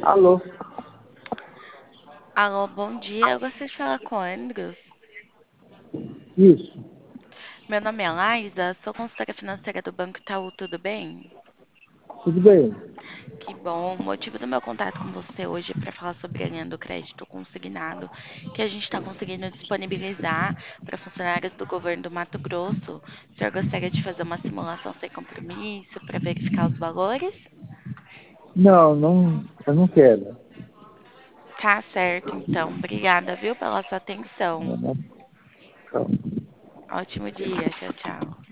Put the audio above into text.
Alô? Alô, bom dia. Eu gostaria de falar com o Andrews. Isso. Meu nome é Laisa, sou consultora financeira do Banco Itaú, tudo bem? Tudo bem? Que bom. O motivo do meu contato com você hoje é para falar sobre a linha do crédito consignado que a gente está conseguindo disponibilizar para funcionários do governo do Mato Grosso. O senhor gostaria de fazer uma simulação sem compromisso para verificar os valores? Não, não, eu não quero. Tá certo, então. Obrigada, viu, pela sua atenção. Não, não. Ótimo dia. Tchau, tchau.